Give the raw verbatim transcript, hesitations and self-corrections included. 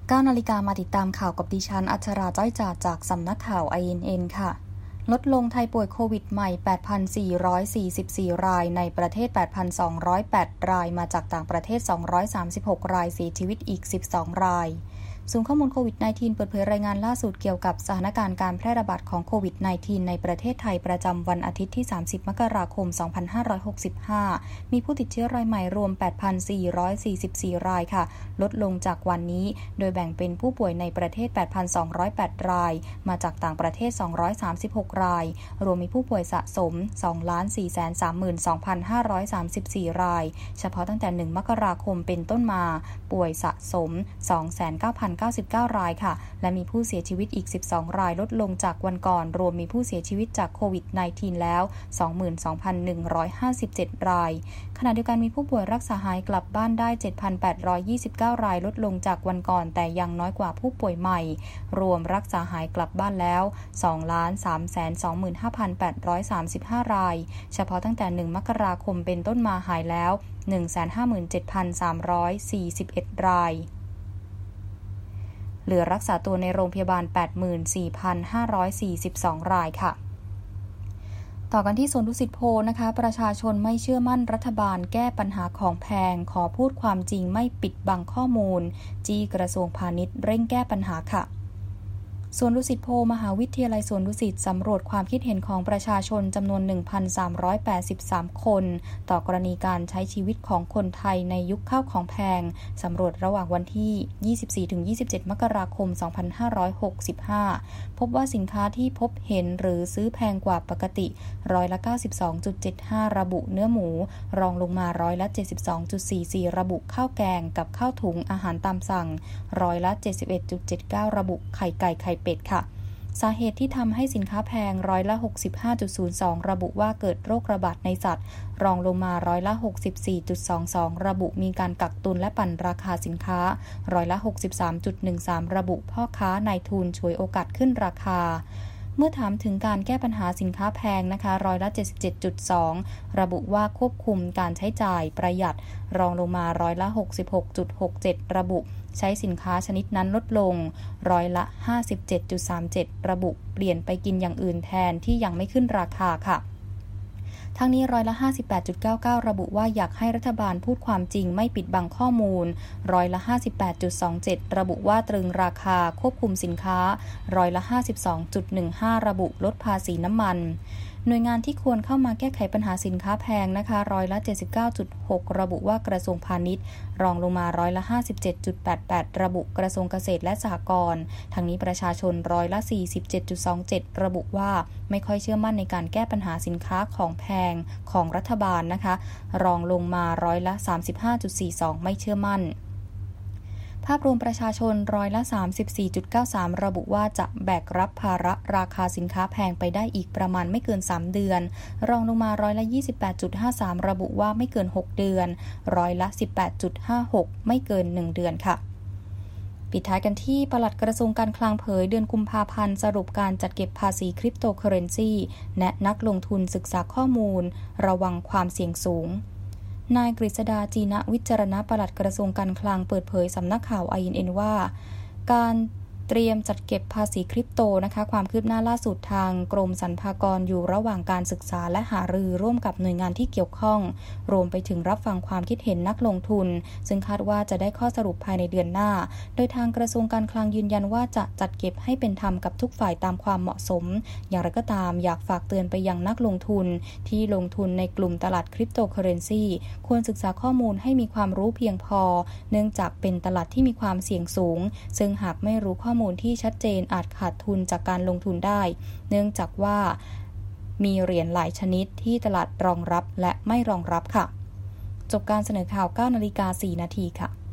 เก้านาฬิกามาติดตามข่าวกับดิฉันอัชราจ้อยจ่าจากสำนักข่าว ไอ เอ็น เอ็น ค่ะลดลงไทยป่วยโควิดใหม่ แปดพันสี่ร้อยสี่สิบสี่ รายในประเทศ แปดพันสองร้อยแปด รายมาจากต่างประเทศสองร้อยสามสิบหกรายเสียชีวิตอีกสิบสองรายศูนย์ข้อมูลโควิด สิบเก้า เปิดเผยรายงานล่าสุดเกี่ยวกับสถานการณ์การแพร่ระบาดของโควิด สิบเก้า ในประเทศไทยประจำวันอาทิตย์ที่สามสิบมกราคมสองพันห้าร้อยหกสิบห้ามีผู้ติดเชื้อรายใหม่รวม แปดพันสี่ร้อยสี่สิบสี่ รายค่ะลดลงจากวันนี้โดยแบ่งเป็นผู้ป่วยในประเทศ แปดพันสองร้อยแปด รายมาจากต่างประเทศสองร้อยสามสิบหกรายรวมมีผู้ป่วยสะสม สองล้านสี่แสนสามหมื่นสองพันห้าร้อยสามสิบสี่ รายเฉพาะตั้งแต่หนึ่งมกราคมเป็นต้นมาป่วยสะสม สองแสนเก้าพันเก้าสิบเก้า รายและมีผู้เสียชีวิตอีกสิบสองรายลดลงจากวันก่อนรวมมีผู้เสียชีวิตจากโควิด สิบเก้า แล้ว สองหมื่นสองพันหนึ่งร้อยห้าสิบเจ็ด รายขณะเดียวกันมีผู้ป่วยรักษาหายกลับบ้านได้ เจ็ดพันแปดร้อยยี่สิบเก้า รายลดลงจากวันก่อนแต่ยังน้อยกว่าผู้ป่วยใหม่รวมรักษาหายกลับบ้านแล้ว สองล้านสามแสนสองหมื่นห้าพันแปดร้อยสามสิบห้า รายเฉพาะตั้งแต่หนึ่งมกราคมเป็นต้นมาหายแล้ว หนึ่งแสนห้าหมื่นเจ็ดพันสามร้อยสี่สิบเอ็ด รายเหลือรักษาตัวในโรงพยาบาล แปดหมื่นสี่พันห้าร้อยสี่สิบสอง รายค่ะต่อกันที่สวนดุสิตโพลนะคะประชาชนไม่เชื่อมั่นรัฐบาลแก้ปัญหาของแพงขอพูดความจริงไม่ปิดบังข้อมูลจี้กระทรวงพาณิชย์เร่งแก้ปัญหาค่ะสวนดุสิตโพลมหาวิทยาลัยสวนดุสิตสำรวจความคิดเห็นของประชาชนจำนวน หนึ่งพันสามร้อยแปดสิบสาม คนต่อกรณีการใช้ชีวิตของคนไทยในยุคข้าวของแพงสำรวจระหว่างวันที่ ยี่สิบสี่ถึงยี่สิบเจ็ด มกราคม สองพันห้าร้อยหกสิบห้า พบว่าสินค้าที่พบเห็นหรือซื้อแพงกว่าปกติร้อยละ เก้าสิบสองจุดเจ็ดห้า ระบุเนื้อหมูรองลงมาร้อยละ เจ็ดสิบสองจุดสี่สี่ ระบุข้าวแกงกับข้าวถุงอาหารตามสั่งร้อยละ เจ็ดสิบเอ็ดจุดเจ็ดเก้า ระบุไข่ไก่ไข่เป็ดค่ะสาเหตุที่ทำให้สินค้าแพงร้อยละ หกสิบห้าจุดศูนย์สอง ระบุว่าเกิดโรคระบาดในสัตว์รองลงมาร้อยละ หกสิบสี่จุดสองสอง ระบุมีการกักตุนและปั่นราคาสินค้าร้อยละ หกสิบสามจุดหนึ่งสาม ระบุพ่อค้านายทุนฉวยโอกาสขึ้นราคาเมื่อถามถึงการแก้ปัญหาสินค้าแพงนะคะร้อยละ เจ็ดสิบเจ็ดจุดสอง ระบุว่าควบคุมการใช้จ่ายประหยัดรองลงมาร้อยละ หกสิบหกจุดหกเจ็ด ระบุใช้สินค้าชนิดนั้นลดลงร้อยละ ห้าสิบเจ็ดจุดสามเจ็ด ระบุเปลี่ยนไปกินอย่างอื่นแทนที่ยังไม่ขึ้นราคาค่ะทั้งนี้ร้อยละ ห้าสิบแปดจุดเก้าเก้า ระบุว่าอยากให้รัฐบาลพูดความจริงไม่ปิดบังข้อมูลร้อยละ ห้าสิบแปดจุดสองเจ็ด ระบุว่าตรึงราคาควบคุมสินค้าร้อยละ ห้าสิบสองจุดหนึ่งห้า ระบุลดภาษีน้ำมันหน่วยงานที่ควรเข้ามาแก้ไขปัญหาสินค้าแพงนะคะร้อยละ เจ็ดสิบเก้าจุดหก ระบุว่ากระทรวงพาณิชย์รองลงมาร้อยละ ห้าสิบเจ็ดจุดแปดแปด ระบุกระทรวงเกษตรและสหกรณ์ทั้งนี้ประชาชนร้อยละ สี่สิบเจ็ดจุดสองเจ็ด ระบุว่าไม่ค่อยเชื่อมั่นในการแก้ปัญหาสินค้าของแพงของรัฐบาลนะคะรองลงมาร้อยละ สามสิบห้าจุดสี่สอง ไม่เชื่อมั่นภาพรวมประชาชนร้อยละ สามสิบสี่จุดเก้าสาม ระบุว่าจะแบกรับภาระราคาสินค้าแพงไปได้อีกประมาณไม่เกินสามเดือนรองลงมาร้อยละ ยี่สิบแปดจุดห้าสาม ระบุว่าไม่เกินหกเดือนร้อยละ สิบแปดจุดห้าหก ไม่เกินหนึ่งเดือนค่ะปิดท้ายกันที่ปลัดกระทรวงการคลังเผยเดือนกุมภาพันธ์สรุปการจัดเก็บภาษีคริปโตเคอเรนซีแนะนักลงทุนศึกษาข้อมูลระวังความเสี่ยงสูงนายกฤษดาจีนะวิจารณปลัดกระทรวงการคลังเปิดเผยสำนักข่าว ไอ เอ็น เอ็น ว่าการเตรียมจัดเก็บภาษีคริปโตนะคะความคืบหน้าล่าสุดทางกรมสรรพากรอยู่ระหว่างการศึกษาและหารือร่วมกับหน่วยงานที่เกี่ยวข้องรวมไปถึงรับฟังความคิดเห็นนักลงทุนซึ่งคาดว่าจะได้ข้อสรุปภายในเดือนหน้าโดยทางกระทรวงการคลังยืนยันว่าจะจัดเก็บให้เป็นธรรมกับทุกฝ่ายตามความเหมาะสมอย่างไรก็ตามอยากฝากเตือนไปยังนักลงทุนที่ลงทุนในกลุ่มตลาดคริปโตเคอเรนซีควรศึกษาข้อมูลให้มีความรู้เพียงพอเนื่องจากเป็นตลาดที่มีความเสี่ยงสูงซึ่งหากไม่รู้ข้อมูลที่ชัดเจนอาจขาดทุนจากการลงทุนได้เนื่องจากว่ามีเหรียญหลายชนิดที่ตลาดรองรับและไม่รองรับค่ะจบการเสนอข่าว เก้านาฬิกาสี่นาทีค่ะ